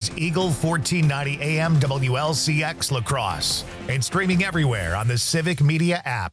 is Eagle 1490 AM WLCX La Crosse and streaming everywhere on the Civic Media app.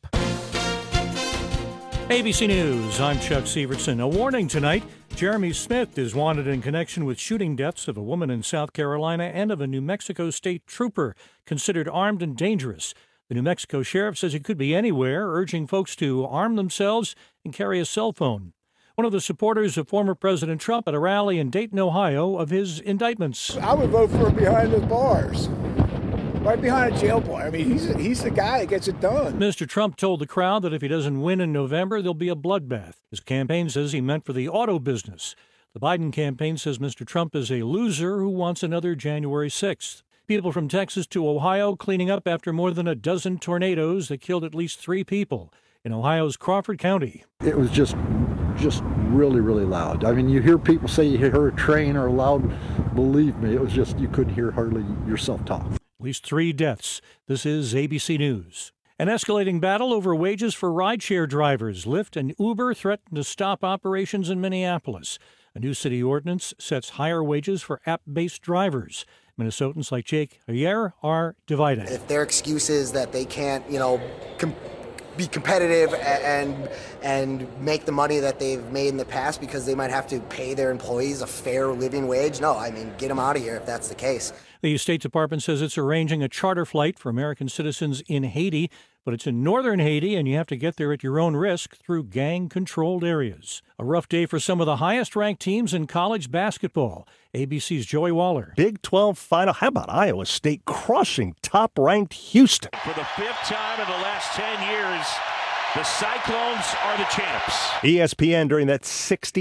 ABC News, I'm Chuck Severson. A warning tonight. Jeremy Smith is wanted in connection with shooting deaths of a woman in South Carolina and of a New Mexico state trooper considered armed and dangerous. The New Mexico sheriff says he could be anywhere, urging folks to arm themselves and carry a cell phone. One of the supporters of former President Trump at a rally in Dayton, Ohio, of his indictments. I would vote for him behind the bars, right behind a jail bar. I mean, he's the guy that gets it done. Mr. Trump told the crowd that if he doesn't win in November, there'll be a bloodbath. His campaign says he meant for the auto business. The Biden campaign says Mr. Trump is a loser who wants another January 6th. People from Texas to Ohio cleaning up after more than a dozen tornadoes that killed at least 3 people in Ohio's Crawford County. It was just really, really loud. I mean, you hear people say you hear a train or loud. Believe me, it was just you couldn't hear hardly yourself talk. At least 3 deaths. This is ABC News. An escalating battle over wages for rideshare drivers. Lyft and Uber threaten to stop operations in Minneapolis. A new city ordinance sets higher wages for app-based drivers. Minnesotans like Jake Ayer are divided. If their excuse is that they can't, be competitive and make the money that they've made in the past because they might have to pay their employees a fair living wage, no, I mean, get them out of here if that's the case. The State Department says it's arranging a charter flight for American citizens in Haiti, but it's in northern Haiti, and you have to get there at your own risk through gang-controlled areas. A rough day for some of the highest-ranked teams in college basketball. ABC's Joey Waller. Big 12 final. How about Iowa State crushing top-ranked Houston? For the 5th time in the last 10 years, the Cyclones are the champs. ESPN during that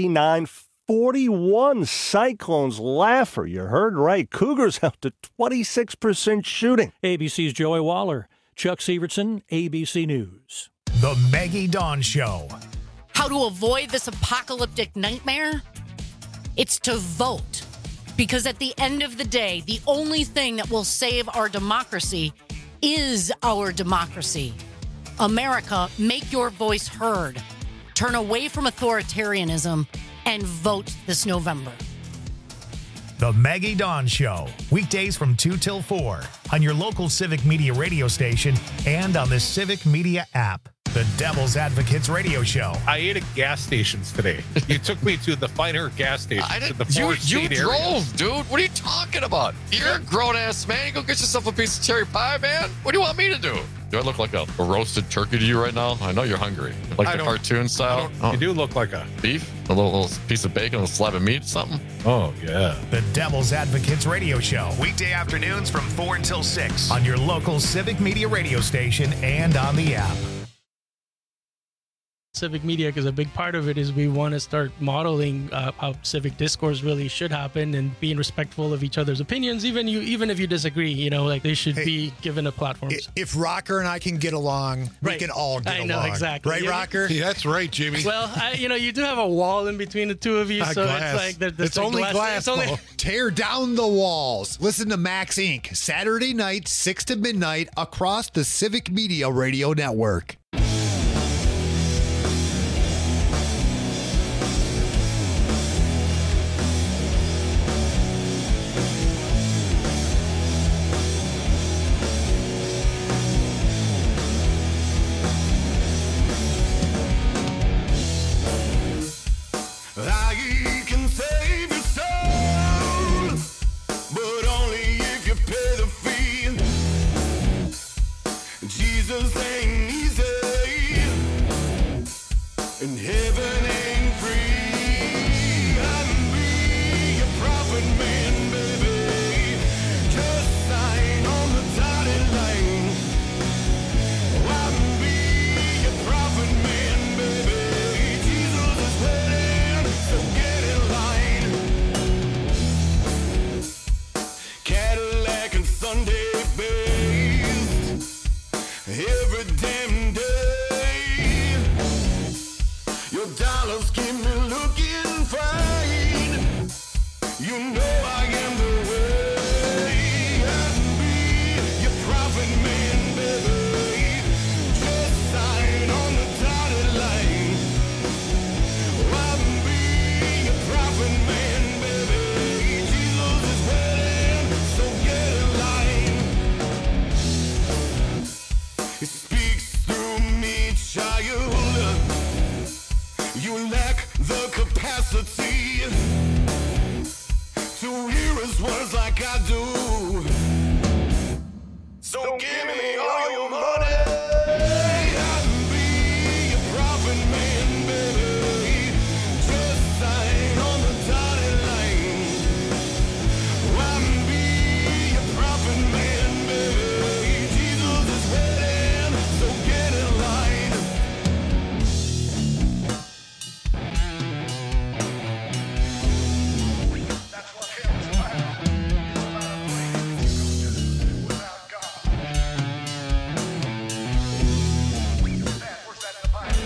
69-41 Cyclones laugher. You heard right. Cougars out to 26% shooting. ABC's Joey Waller. Chuck Severson, ABC News. The Maggie Dawn Show. How to avoid this apocalyptic nightmare? It's to vote. Because at the end of the day, the only thing that will save our democracy is our democracy. America, make your voice heard. Turn away from authoritarianism and vote this November. The Maggie Dawn Show. Weekdays from 2 till 4 on your local Civic Media radio station and on the Civic Media app. The Devil's Advocates radio show. I ate at gas stations today. You took me to the finer gas stations. You drove, dude. What are you talking about? You're a grown-ass man. You go get yourself a piece of cherry pie, man. What do you want me to do? Do I look like a roasted turkey to you right now? I know you're hungry. Like the cartoon style? You do look like a... Beef? A little piece of bacon, a slab of meat, something? Oh, yeah. The Devil's Advocates radio show. Weekday afternoons from 4 until 6 on your local Civic Media radio station and on the app. Civic Media, because a big part of it is we want to start modeling how civic discourse really should happen and being respectful of each other's opinions, even if you disagree, they should be given a platform. If Rocker and I can get along, we can all get along. I know, exactly. Right, Rocker? Yeah, that's right, Jimmy. Well, you do have a wall in between the two of you, so glass. it's like it's only glass. Tear down the walls. Listen to Max Inc. Saturday night, 6 to midnight, across the Civic Media Radio Network. Cadillac and Sunday based. Every those words like I do. So give me all your money and be a profit man, baby. Just sign on the dotted line. And be a profit man, baby. Jesus is waiting, so get in line. That's what heaven's about. It's about a place you go to without God. Where's that in the Bible?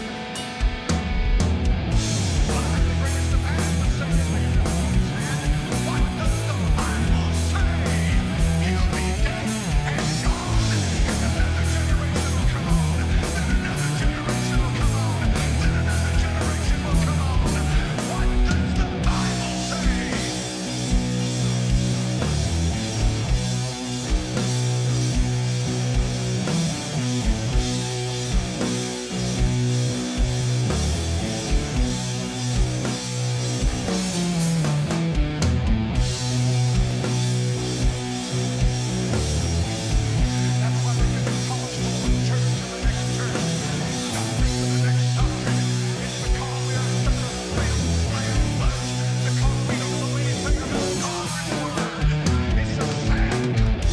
Well, I can bring us to pass, but certainly you don't understand. What does the Bible say? He'll be dead and gone. And another generation will come on. Then another generation will come on. Then another generation will come on. What does the Bible say? That's why they give it college for the church to the next church. Doctrine to the next doctrine. It's because we are stuck on the rails of slaying flesh. Because we don't know anything about God's word. It's so sad.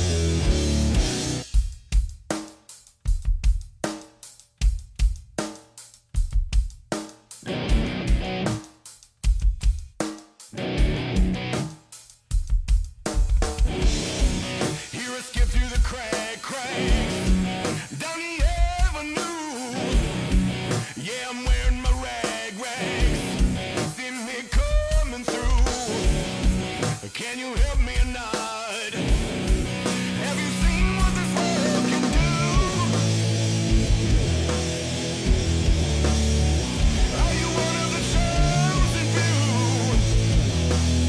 Hear us skip through the cracks down the avenue. Yeah, I'm wearing my rags. See me coming through. Can you help me or not? Have you seen what this world can do? Are you one of the chosen few?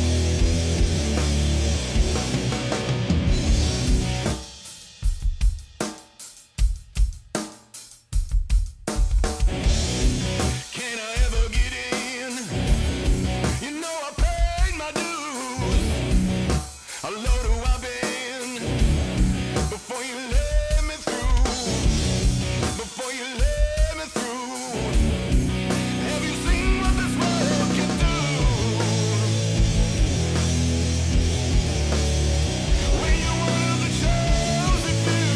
Can I ever get in? You know I paid my dues. How low do I been before you let me through? Before you let me through. Have you seen what this world can do? When you're one of the chosen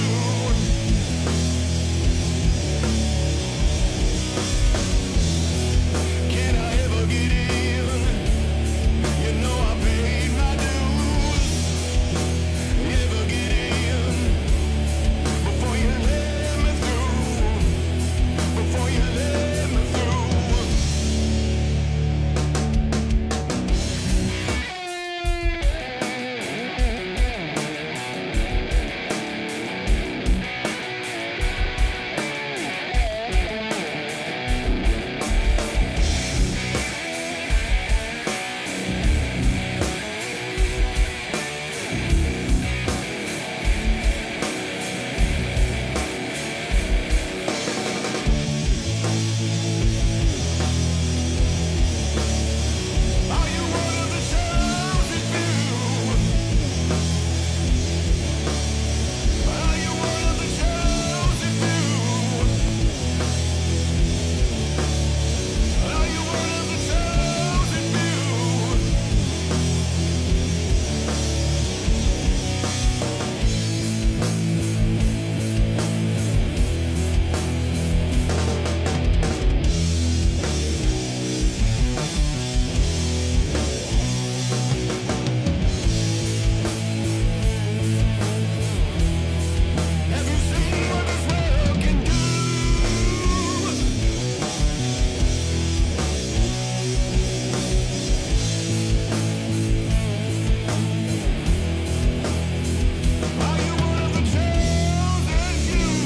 few. Can I ever get in? You know I paid my dues. Ever get in before you let me through? Before you let me through. Are you one of the chosen few? Are you one of the chosen few? Are you one of the chosen few? Have you seen what this world can do? Are you one of the chosen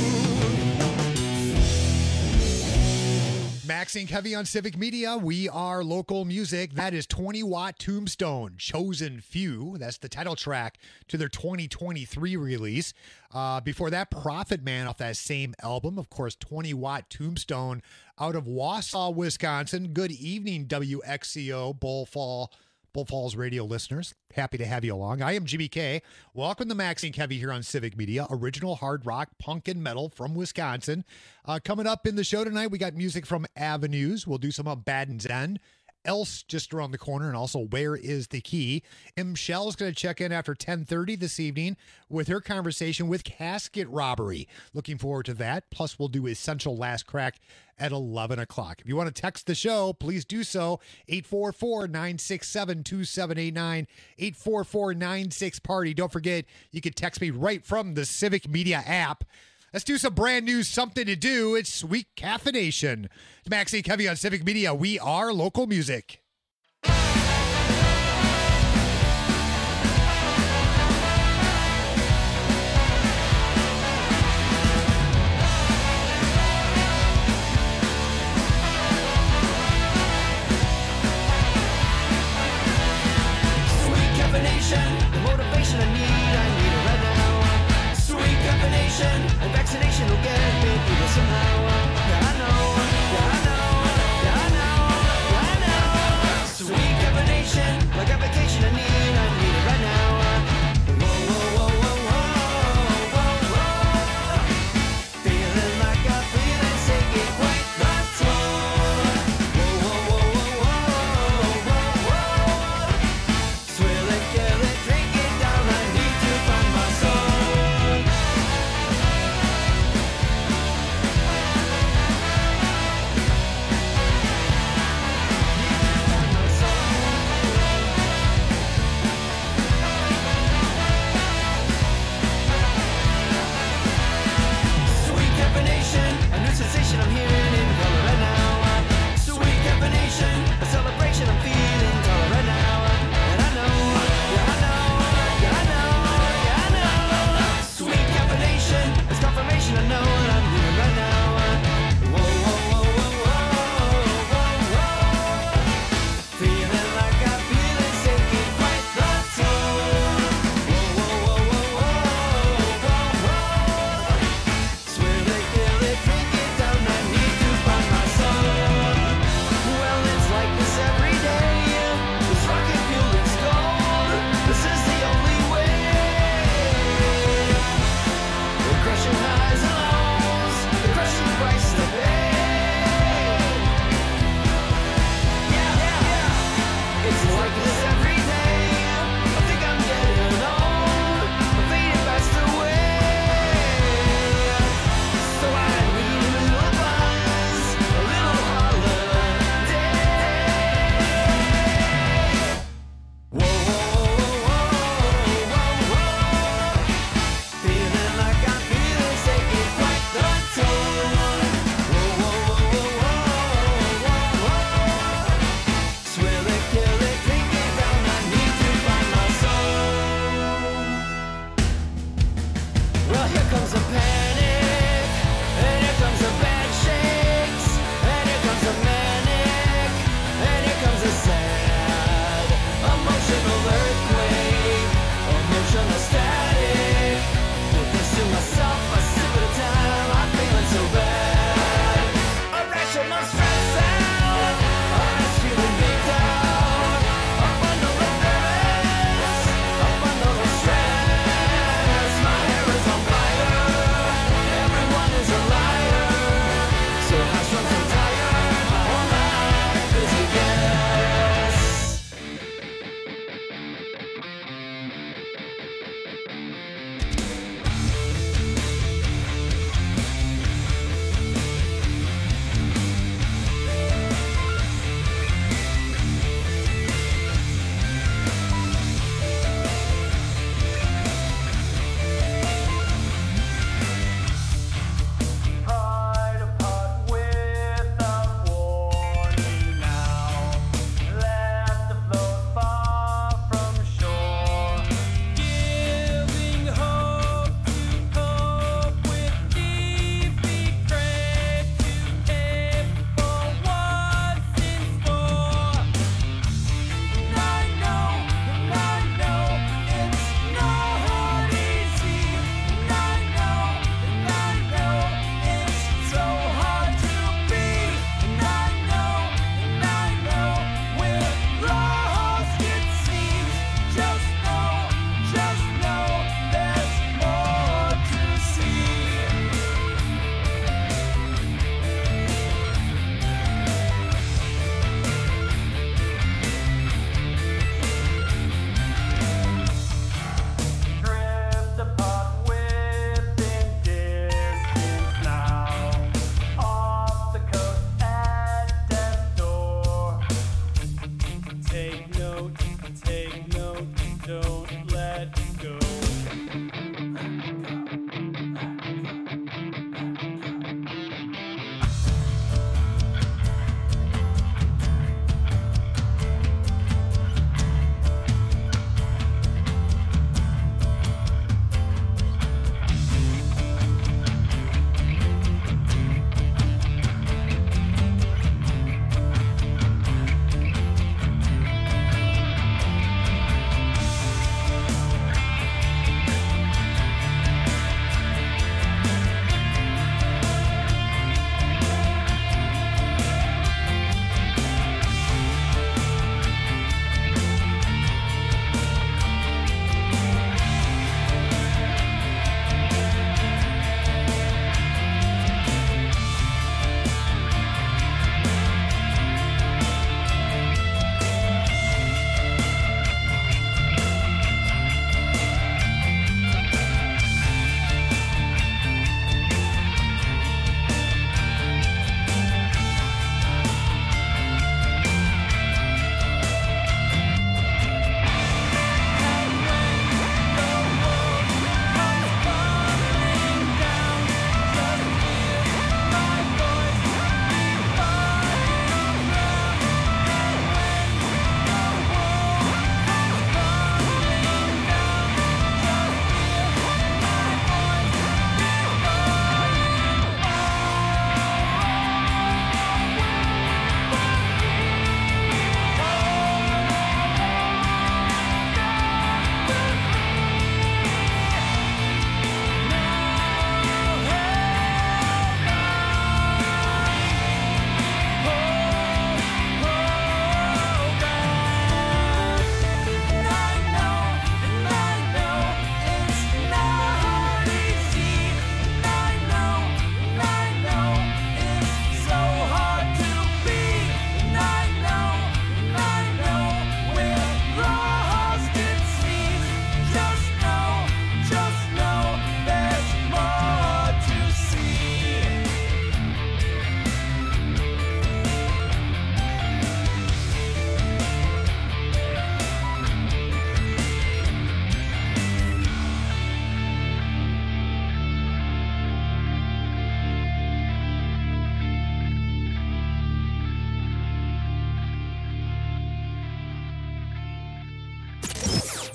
few? Max Inc. Heavy on Civic Media. We are local music. That is 20 Watt Tombstone, Chosen Few. That's the title track to their 2023 release. Before that, Prophet Man off that same album. Of course, 20 Watt Tombstone out of Wausau, Wisconsin. Good evening, WXCO, Bull Fall Bull Falls radio listeners, happy to have you along. I am GBK. Welcome to Maxine Kevy here on Civic Media, original hard rock, punk, and metal from Wisconsin. Coming up in the show tonight, we got music from Avenues. We'll do some of Baden's End. Else just around the corner, and also Where is the Key? M. Shell's going to check in after 10:30 this evening with her conversation with Casket Robbery. Looking forward to that. Plus, we'll do Essential Last Crack at 11 o'clock. If you want to text the show, please do so. 844-967-2789, 844-96-PARTY. Don't forget, you can text me right from the Civic Media app. Let's do some brand new something to do. It's Sweet Caffeination. It's Maxie Kevy on Civic Media. We are local music. Sweet caffeination, the motivation I need it right now. Sweet caffeination, and vaccination will get me through this somehow. Yeah, I know, yeah, I know, yeah, I know, yeah, I know.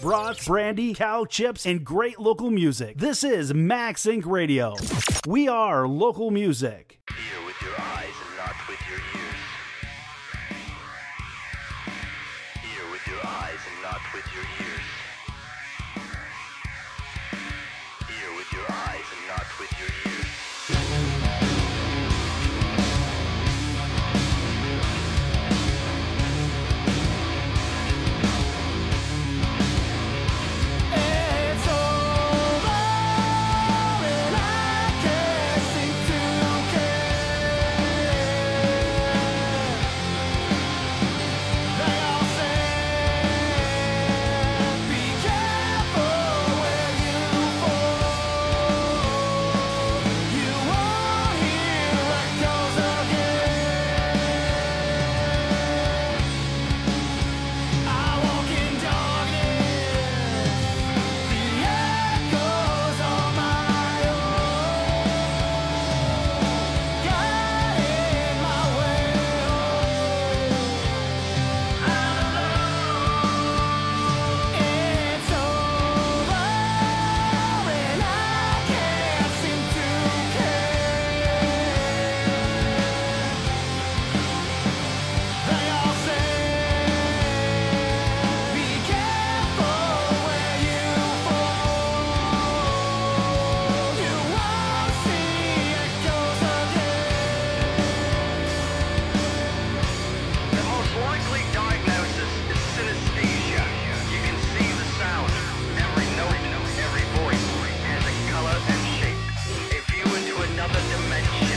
brats, brandy, cow chips, and great local music. This is Max Inc. Radio. We are local music. Hear with your eyes and not with your ears. Hear with your eyes and not with your ears. Hear with your eyes and not with your ears. It's over and I can't seem to care. They all say, be careful where you fall. You won't hear echoes again. I walk in darkness. The echoes on my own, guiding my way home. I'm alone. It's over, and I can't seem to care. They all say, be careful where you fall. You won't see echoes again. The most likely diagnosis is synesthesia. You can see the sound. Every note, every voice has a color and shape. A view into another dimension.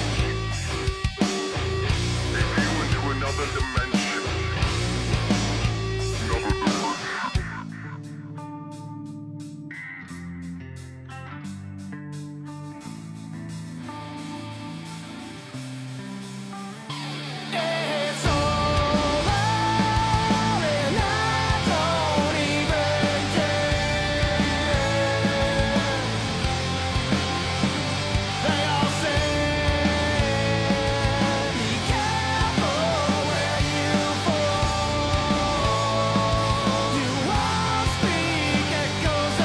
A view into another dimension. It's over, and I don't even care. They all say, be careful where you fall. You won't speak echoes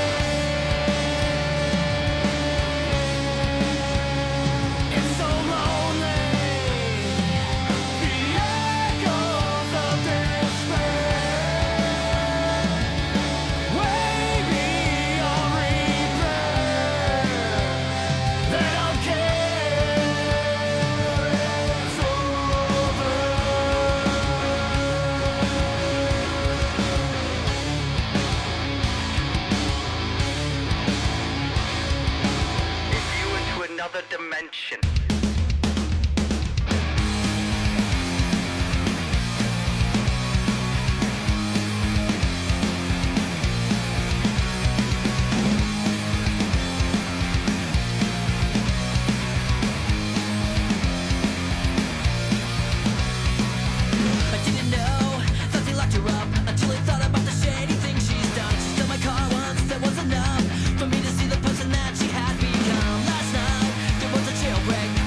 again. It's so lonely. The echoes of despair, way beyond repair. They don't care. It's over. A view into another dimension. I didn't know, thought they locked her up until I thought about the shady things she's done. She stole my car once, that was enough for me to see the person that she had become. Last night, there was a jailbreak.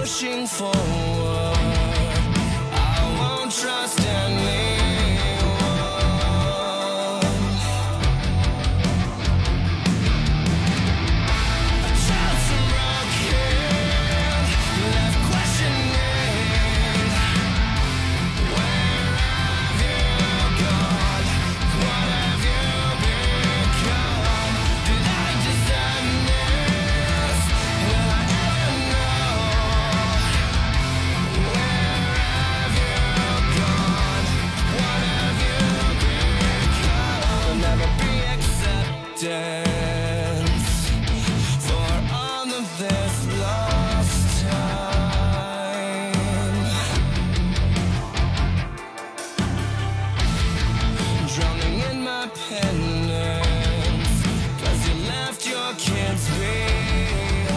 pushing forward. I won't trust anyone. A child from broken, left questioning. Where have you gone? What have you become? Did I deserve this? Will I ever know? Where have you gone? What have you become? There'll never be acceptance for all of this lost time. Drowning in my penance, 'cause you left your kids behind.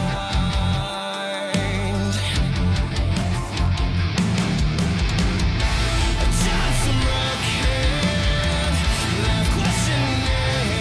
A child from broken, left questioning.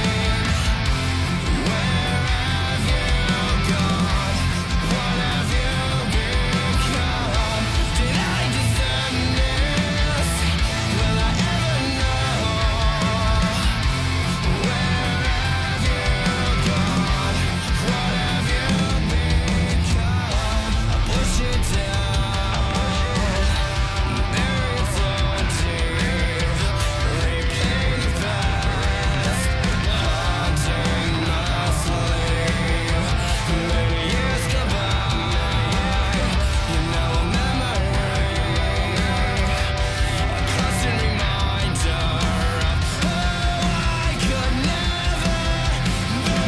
Where have you gone? What have you become? Did I deserve this? Will I ever know? Where have you gone? What have you become? I push it down, bury it so deep, replay the past, haunting my sleep. Many years go by, you're now a memory, a constant reminder of who I could never be.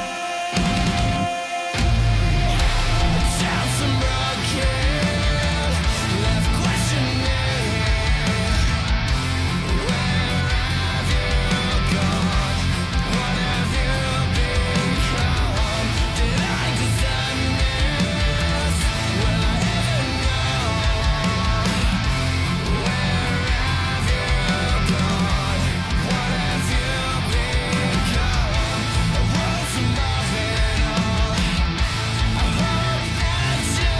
A child from broken, left questioning. Where have you gone? What have you become? Did I deserve this? Will I ever know? Where have you gone? What have you become? A world above it all. I hope that you see.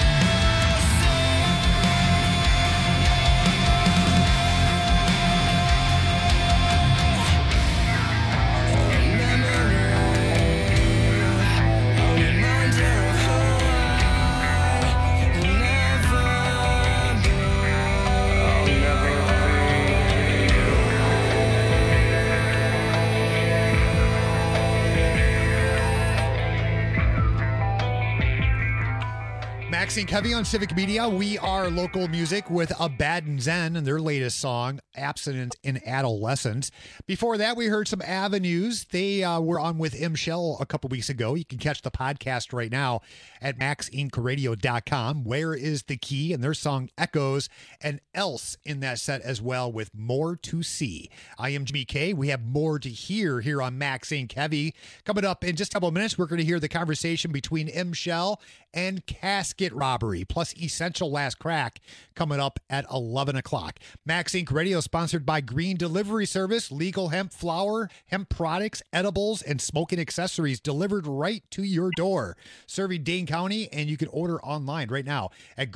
Maxine Covey on Civic Media. We are local music with Abaddon Zen and their latest song, Abstinence in Adolescence. Before that, we heard some Avenues. They were on with M. Shell a couple weeks ago. You can catch the podcast right now at maxincradio.com. Where is the Key? And their song Echoes, and Else in that set as well with More to See. I am Jimmy K. We have more to hear here on Maxine Covey. Coming up in just a couple of minutes, we're going to hear the conversation between M. Shell and Casket Robbery, plus Essential Last Crack coming up at 11 o'clock. Max Inc. Radio sponsored by Green Delivery Service, legal hemp flour, hemp products, edibles, and smoking accessories delivered right to your door. Serving Dane County, and you can order online right now at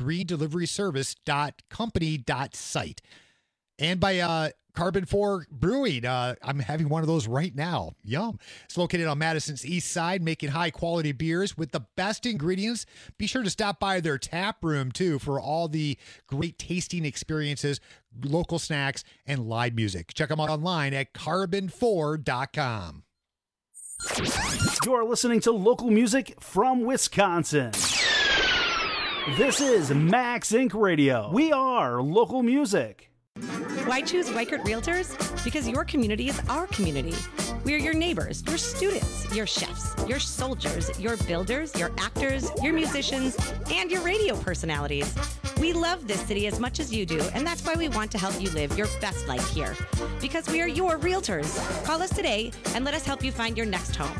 greendeliveryservice.company.site. And by Carbon 4 Brewing. I'm having one of those right now. Yum. It's located on Madison's east side, making high-quality beers with the best ingredients. Be sure to stop by their tap room, too, for all the great tasting experiences, local snacks, and live music. Check them out online at carbon4.com. You're listening to local music from Wisconsin. This is Max Inc. Radio. We are local music. Why choose Weichert Realtors? Because your community is our community. We are your neighbors, your students, your chefs, your soldiers, your builders, your actors, your musicians, and your radio personalities. We love this city as much as you do, and that's why we want to help you live your best life here. Because we are your realtors. Call us today and let us help you find your next home.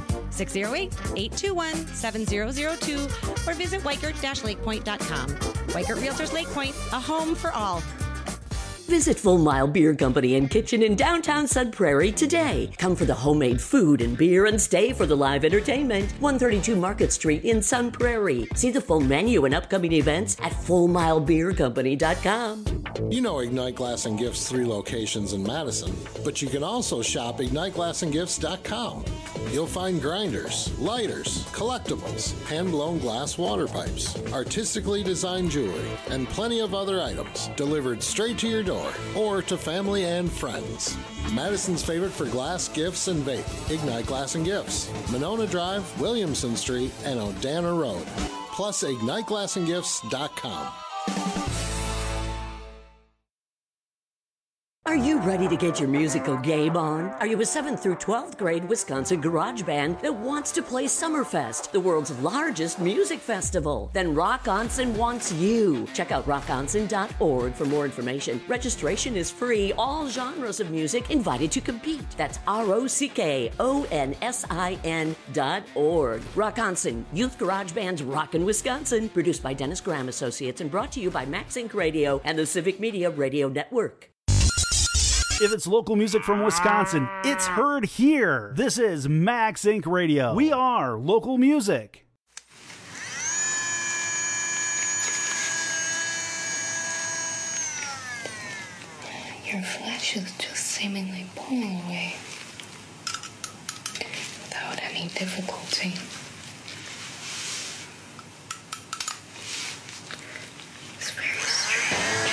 608-821-7002 or visit Weichert-LakePoint.com. Weichert Realtors Lake Point, a home for all. Visit Full Mile Beer Company and Kitchen in downtown Sun Prairie today. Come for the homemade food and beer and stay for the live entertainment. 132 Market Street in Sun Prairie. See the full menu and upcoming events at FullMileBeerCompany.com. You know Ignite Glass and Gifts 3 locations in Madison, but you can also shop IgniteGlassandGifts.com. You'll find grinders, lighters, collectibles, hand-blown glass water pipes, artistically designed jewelry, and plenty of other items delivered straight to your door or to family and friends. Madison's favorite for glass, gifts, and vape, Ignite Glass and Gifts, Monona Drive, Williamson Street, and Odana Road. Plus, IgniteGlassandGifts.com. Are you ready to get your musical game on? Are you a 7th through 12th grade Wisconsin garage band that wants to play Summerfest, the world's largest music festival? Then Rock Onsen wants you. Check out rockonsen.org for more information. Registration is free. All genres of music invited to compete. That's ROCKONSIN.org. Rock Onsen, Youth Garage Band's Rockin' Wisconsin. Produced by Dennis Graham Associates and brought to you by Max Inc. Radio and the Civic Media Radio Network. If it's local music from Wisconsin, it's heard here. This is Max Inc. Radio. We are local music. Your flesh is just seemingly pulling away without any difficulty. It's very strange.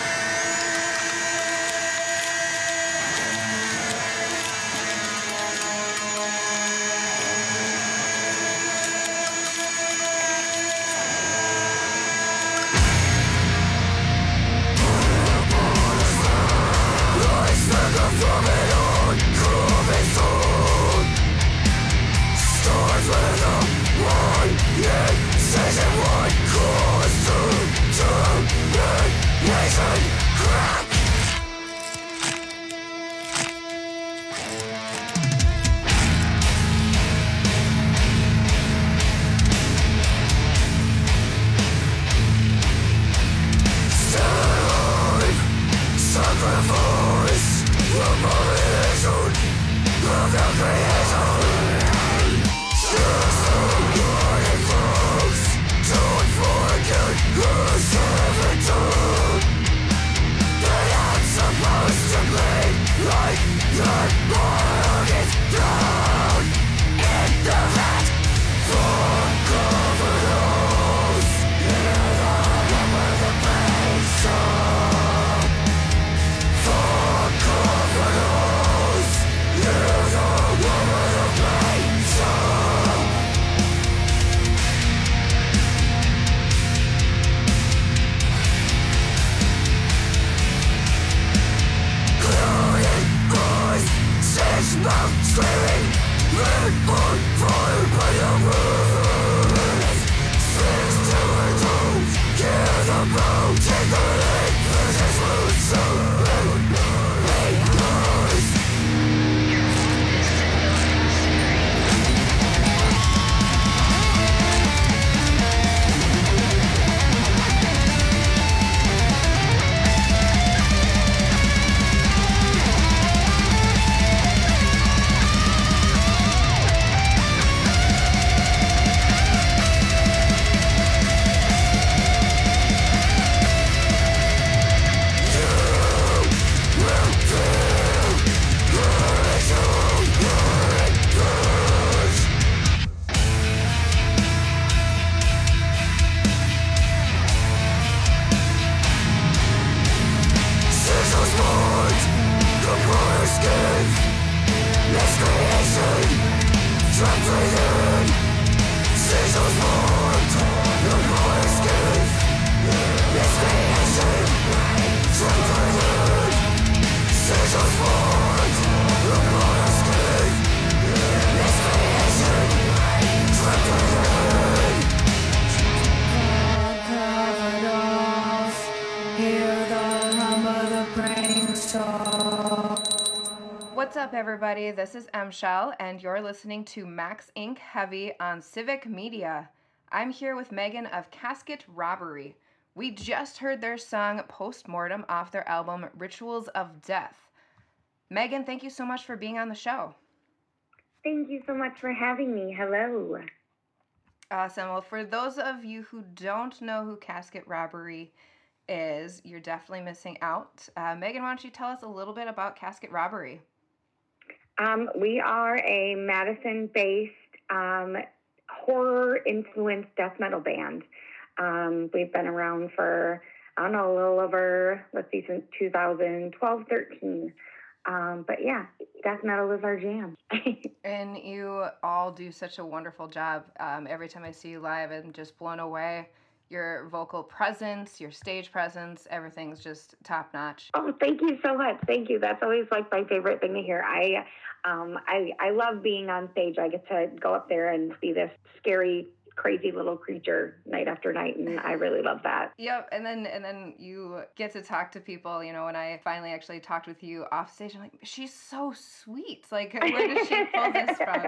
What's up, everybody? This is M. Shell, and you're listening to Max Inc. Heavy on Civic Media. I'm here with Megan of Casket Robbery. We just heard their song Postmortem off their album Rituals of Death. Megan, thank you so much for being on the show. Thank you so much for having me. Hello. Awesome. Well, for those of you who don't know who Casket Robbery is, you're definitely missing out. Megan, why don't you tell us a little bit about Casket Robbery? We are a Madison-based horror-influenced death metal band. We've been around for, I don't know, a little over, since 2012, 13. But yeah, death metal is our jam. And you all do such a wonderful job. Every time I see you live, I'm just blown away. Your vocal presence, your stage presence, everything's just top notch. Oh, thank you so much. Thank you. That's always like my favorite thing to hear. I love being on stage. I get to go up there and see this scary, crazy little creature night after night, and I really love that. Yep, and then you get to talk to people. You know, when I finally actually talked with you off stage, I'm like, she's so sweet. Like, where did she pull this from?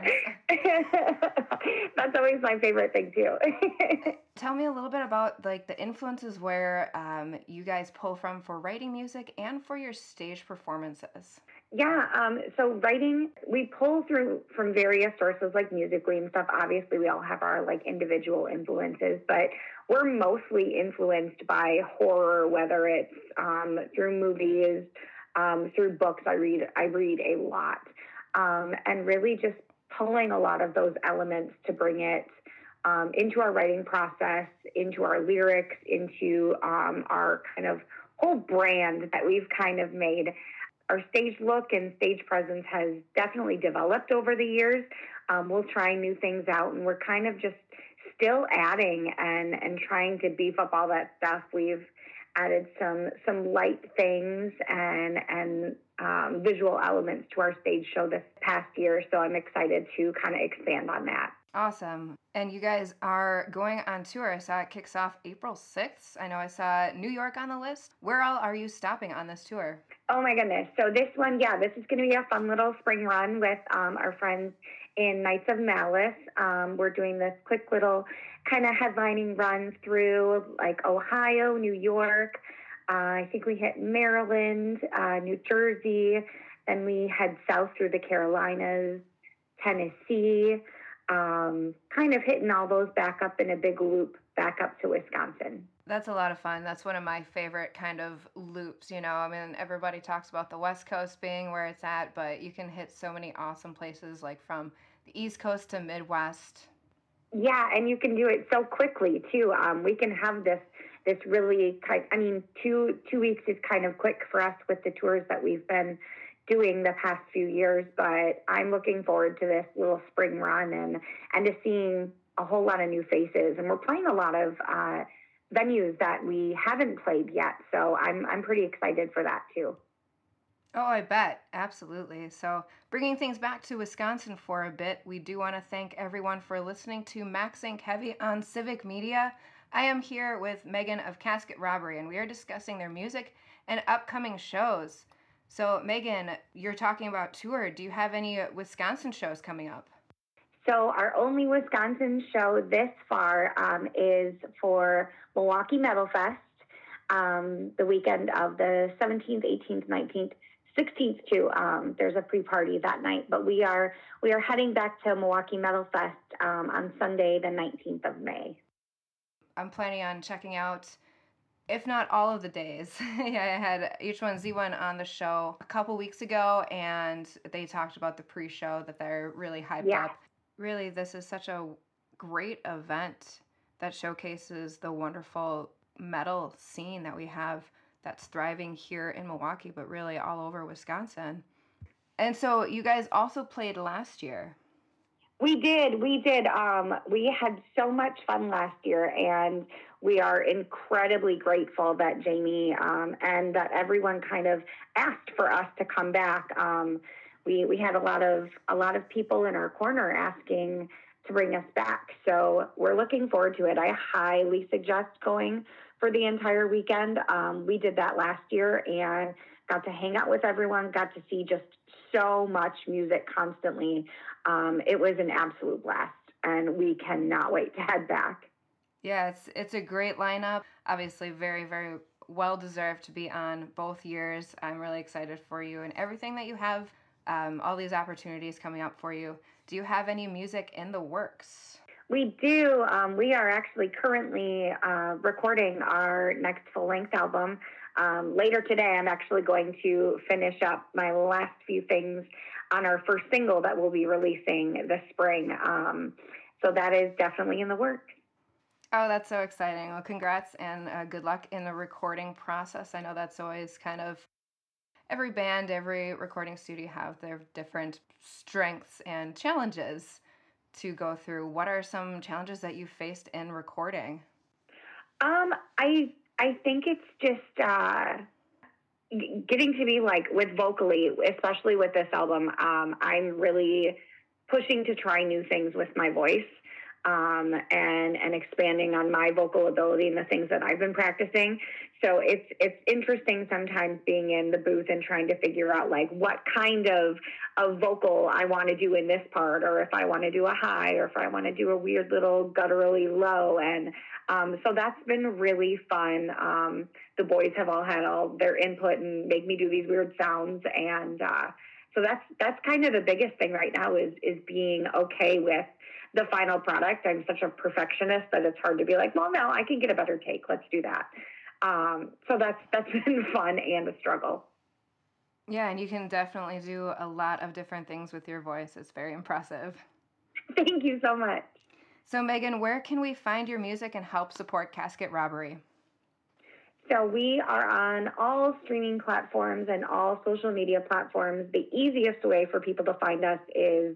That's always my favorite thing too. Tell me a little bit about like the influences where you guys pull from for writing music and for your stage performances. Yeah, so writing, we pull from various sources like musically and stuff. Obviously, we all have our like individual influences, but we're mostly influenced by horror, whether it's through movies, through books. I read a lot, and really just pulling a lot of those elements to bring it into our writing process, into our lyrics, into our kind of whole brand that we've kind of made. Our stage look and stage presence has definitely developed over the years. We'll try new things out, and we're kind of just still adding and trying to beef up all that stuff. We've added some light things and visual elements to our stage show this past year, so I'm excited to kind of expand on that. Awesome. And you guys are going on tour. I saw it kicks off April 6th. I know I saw New York on the list. Where all are you stopping on this tour? Oh my goodness. So this one, this is going to be a fun little spring run with our friends in Knights of Malice. We're doing this quick little kind of headlining run through like Ohio, New York. I think we hit Maryland, New Jersey. Then we head south through the Carolinas, Tennessee. Kind of hitting all those back up in a big loop back up to Wisconsin. That's a lot of fun. That's one of my favorite kind of loops, you know. I mean, everybody talks about the West Coast being where it's at, but you can hit so many awesome places like from the East Coast to Midwest. Yeah, and you can do it so quickly too. We can have this really two weeks is kind of quick for us with the tours that we've been doing the past few years, but I'm looking forward to this little spring run and to seeing a whole lot of new faces. And we're playing a lot of venues that we haven't played yet, so I'm pretty excited for that too. Oh, I bet. Absolutely. So bringing things back to Wisconsin for a bit, we do want to thank everyone for listening to Max Inc. Heavy on Civic Media. I am here with Megan of Casket Robbery, and we are discussing their music and upcoming shows. So, Megan, you're talking about tour. Do you have any Wisconsin shows coming up? So our only Wisconsin show this far is for Milwaukee Metal Fest, the weekend of the 17th, 18th, 19th, 16th too. There's a pre-party that night, but we are heading back to Milwaukee Metal Fest on Sunday, the 19th of May. I'm planning on checking out, if not all of the days. I had H1Z1 on the show a couple weeks ago, and they talked about the pre-show that they're really hyped up. Really, this is such a great event that showcases the wonderful metal scene that we have that's thriving here in Milwaukee, but really all over Wisconsin. And so you guys also played last year. We did. We had so much fun last year, and we are incredibly grateful that Jamie and that everyone kind of asked for us to come back. We had a lot of people in our corner asking to bring us back, so we're looking forward to it. I highly suggest going for the entire weekend. We did that last year and got to hang out with everyone, got to see just so much music constantly. It was an absolute blast, and we cannot wait to head back. Yeah, it's a great lineup. Obviously, very, very well deserved to be on both years. I'm really excited for you and everything that you have, all these opportunities coming up for you. Do you have any music in the works? We do. We are actually currently recording our next full-length album. Later today, I'm actually going to finish up my last few things on our first single that we'll be releasing this spring. So that is definitely in the works. Oh, that's so exciting. Well, congrats and good luck in the recording process. I know that's always kind of every band, every recording studio have their different strengths and challenges to go through. What are some challenges that you faced in recording? I think it's just getting to be like with vocally, especially with this album. I'm really pushing to try new things with my voice. And expanding on my vocal ability and the things that I've been practicing. So it's interesting sometimes being in the booth and trying to figure out like what kind of vocal I want to do in this part, or if I want to do a high, or if I want to do a weird little gutturally low. And so that's been really fun. The boys have all had all their input and make me do these weird sounds. And so that's kind of the biggest thing right now is being okay with the final product. I'm such a perfectionist that it's hard to be like, well, no, I can get a better take. Let's do that. So that's been fun and a struggle. Yeah, and you can definitely do a lot of different things with your voice. It's very impressive. Thank you so much. So, Megan, where can we find your music and help support Casket Robbery? So we are on all streaming platforms and all social media platforms. The easiest way for people to find us is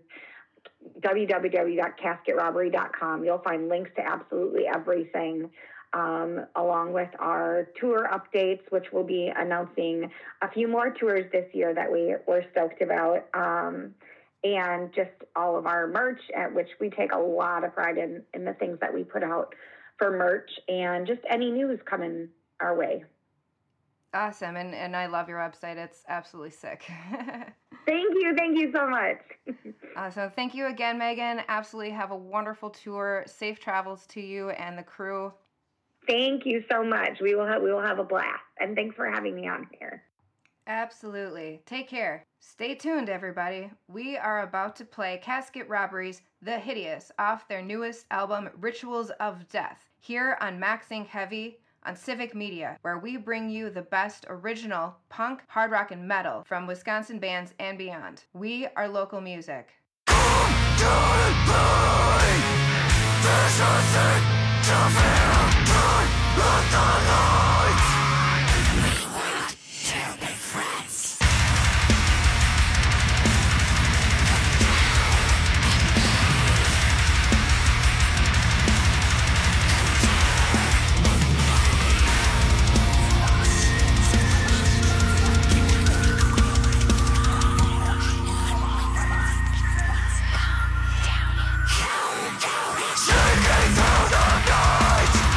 www.casketrobbery.com. You'll find links to absolutely everything, along with our tour updates, which we'll be announcing a few more tours this year that we're stoked about, and just all of our merch, at which we take a lot of pride in the things that we put out for merch, and just any news coming our way. Awesome, and I love your website. It's absolutely sick. Thank you so much. So thank you again, Megan. Absolutely have a wonderful tour. Safe travels to you and the crew. Thank you so much. We will have a blast, and thanks for having me on here. Absolutely. Take care. Stay tuned, everybody. We are about to play Casket Robbery's The Hideous off their newest album, Rituals of Death, here on Max Inc. Heavy on Civic Media, where we bring you the best original punk, hard rock, and metal from Wisconsin bands and beyond. We are local music. Shaking through the night.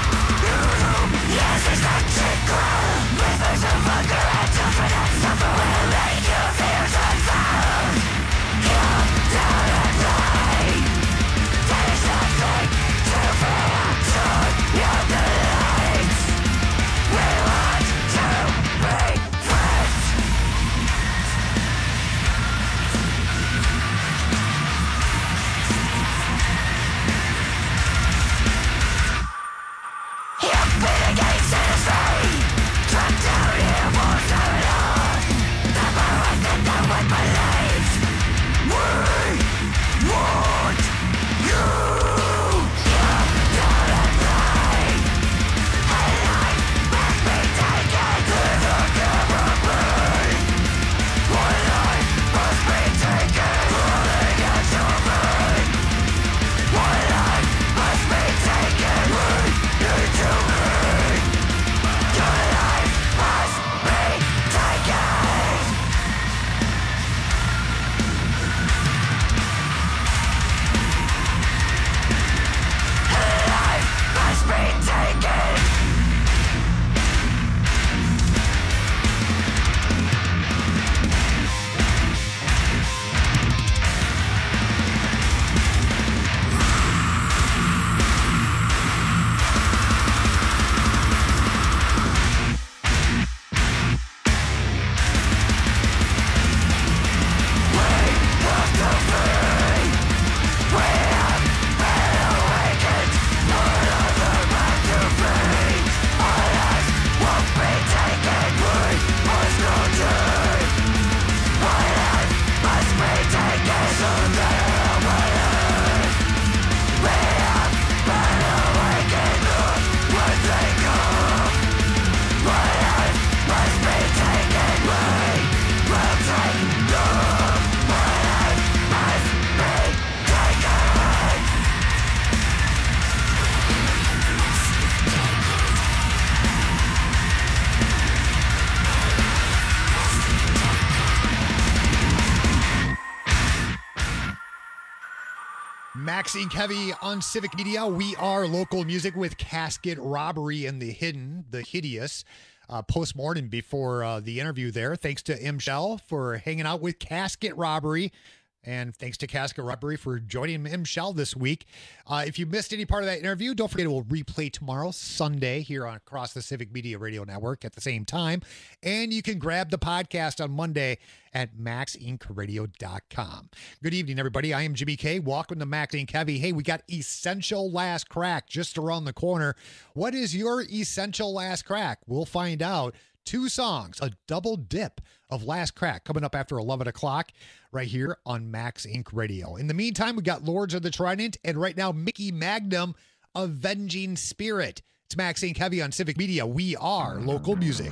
Max Inc. Heavy on Civic Media. We are local music with Casket Robbery and the Hidden, the Hideous. Post-mortem before the interview there. Thanks to M. Shell for hanging out with Casket Robbery. And thanks to Casket Robbery for joining M. Shell this week. If you missed any part of that interview, don't forget it will replay tomorrow, Sunday, here on across the Civic Media Radio Network at the same time. And you can grab the podcast on Monday at maxincradio.com. Good evening, everybody. I am Jimmy K. Welcome to Max Inc. Heavy. Hey, we got Essential Last Crack just around the corner. What is your Essential Last Crack? We'll find out. 2 songs, a double dip of Last Crack coming up after 11 o'clock right here on Max Inc. Radio. In the meantime, we got Lords of the Trident and right now Mickey Magnum, Avenging Spirit. It's Max Inc. Heavy on Civic Media. We are local music.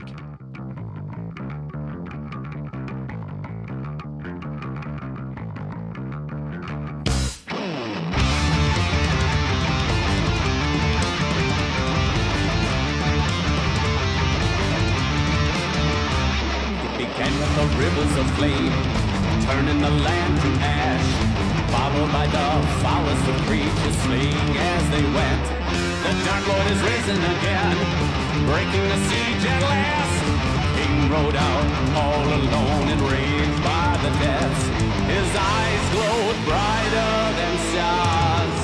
The rivers of flame, turning the land to ash, followed by the foulest of creatures fleeing as they went. The Dark Lord is risen again, breaking the siege at last. King rode out all alone and raved by the deaths. His eyes glowed brighter than stars.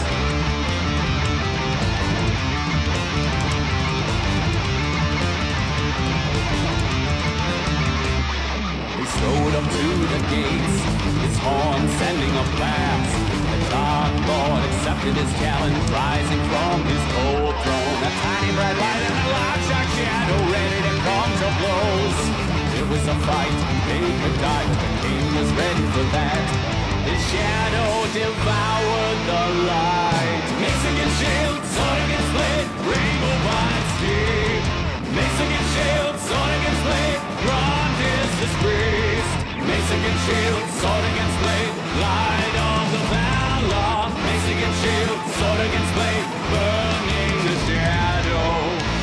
Strode up to the gates, his horn sending a blast. The Dark Lord accepted his challenge, rising from his cold throne. A tiny bright light and a large dark shadow, ready to come to blows. It was a fight, they could die, but the king was ready for that. His shadow devoured the light. Mace against shield, sword against blade, rainbow vines deep. Mace against shield, sword against blade, grand is his priest. Mace against shield, sword against blade, light of the valor. Mace against shield, sword against blade, burning the shadow.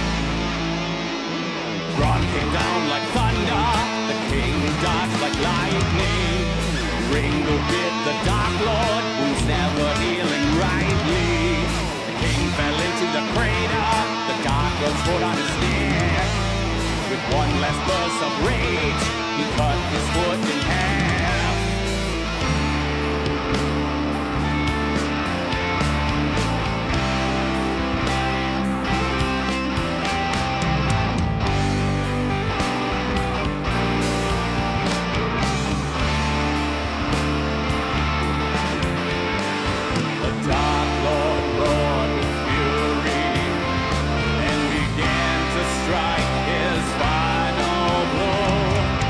Braun came down like thunder, the king dodged like lightning. Ringo bit the Dark Lord, who's never healing rightly. The king fell into the crater, the Dark Lord sword on his neck. With one last burst of rage, he cut his foot in half. The Dark Lord roared with fury and began to strike his final blow.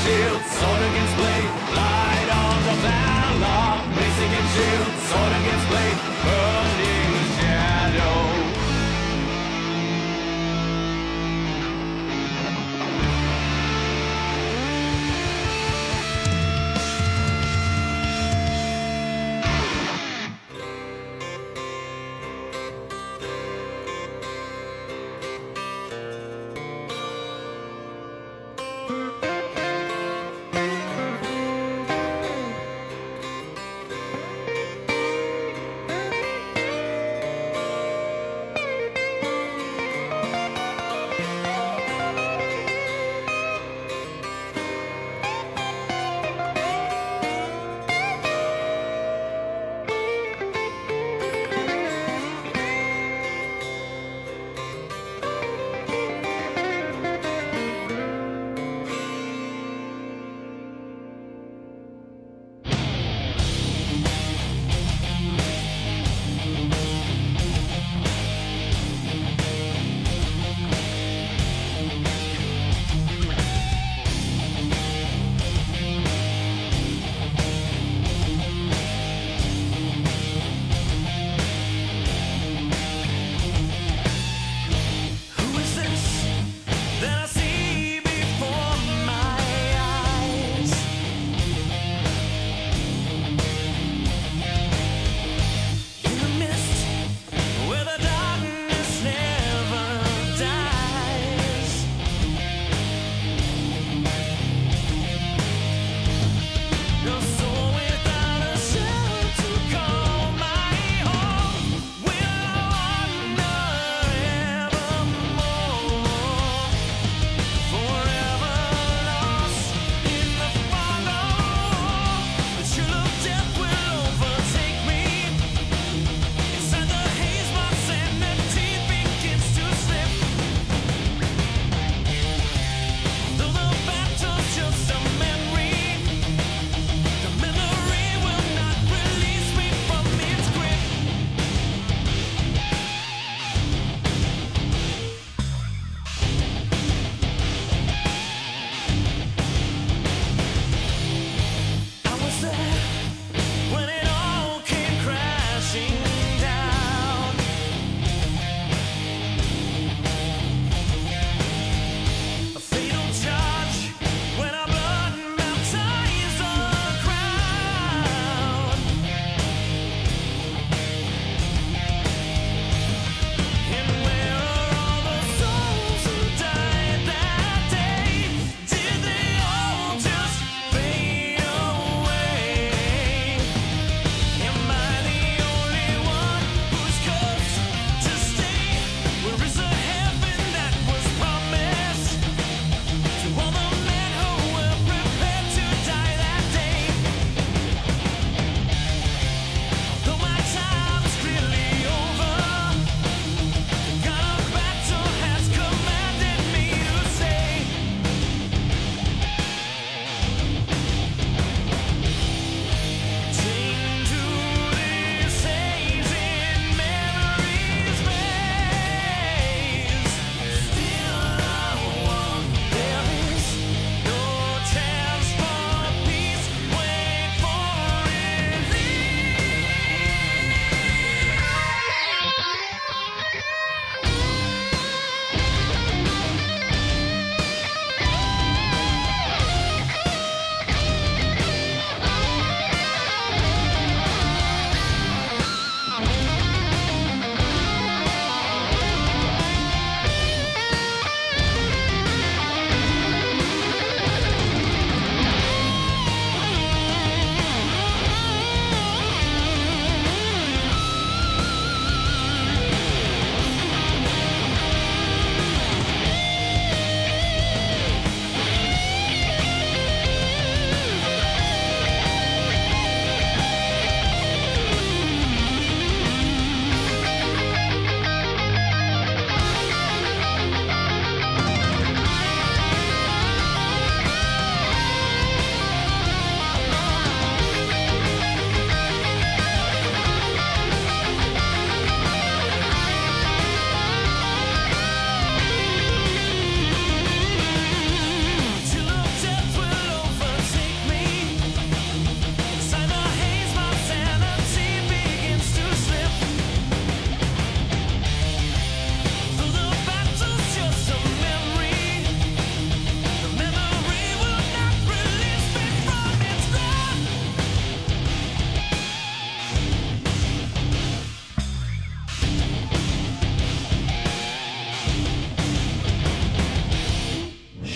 shield, sword against blade, light on the valor. Mace against shield, sword against blade, burning the shadow.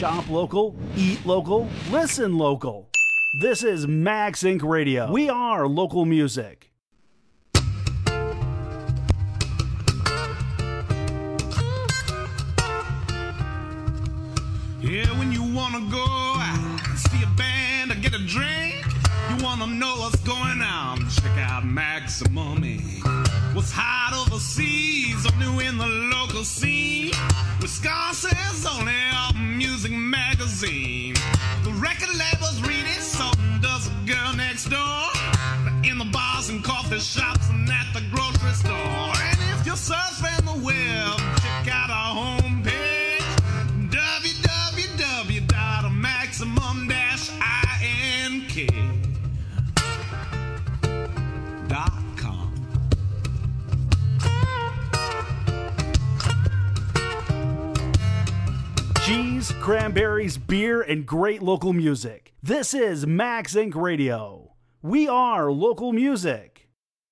Shop local, eat local, listen local. This is Max Inc. Radio. We are local music. Yeah, when you wanna go out, see a band or get a drink, you wanna know what's going on, check out Maximum Inc. What's hot overseas or new in the local scene, Wisconsin's only music magazine. The record labels read it, so does a girl next door. In the bars and coffee shops and at the grocery store. And if you're surfing the web, check out our homepage, www.maximum-ink.com. Cheese, cranberries, beer, and great local music. This is Max Inc. Radio. We are local music.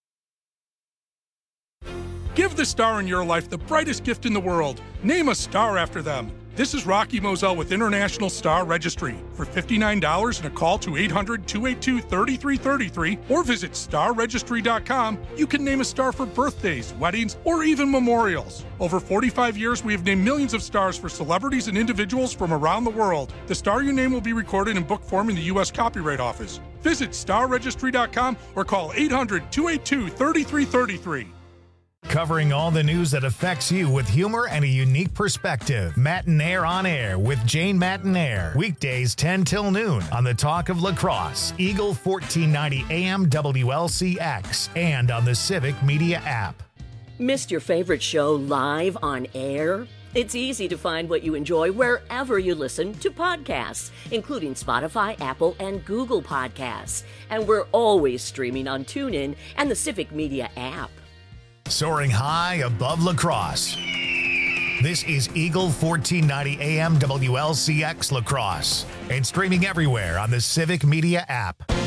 Give the star in your life the brightest gift in the world. Name a star after them. This is Rocky Moselle with International Star Registry. For $59 and a call to 800-282-3333 or visit starregistry.com, you can name a star for birthdays, weddings, or even memorials. Over 45 years, we have named millions of stars for celebrities and individuals from around the world. The star you name will be recorded in book form in the U.S. Copyright Office. Visit starregistry.com or call 800-282-3333. Covering all the news that affects you with humor and a unique perspective. Matinaire on Air with Jane Matinaire. Weekdays 10 till noon on the Talk of Lacrosse, Eagle 1490 AM WLCX, and on the Civic Media app. Missed your favorite show live on air? It's easy to find what you enjoy wherever you listen to podcasts, including Spotify, Apple, and Google Podcasts. And we're always streaming on TuneIn and the Civic Media app. Soaring high above Lacrosse. This is Eagle 1490 AM WLCX Lacrosse and streaming everywhere on the Civic Media app.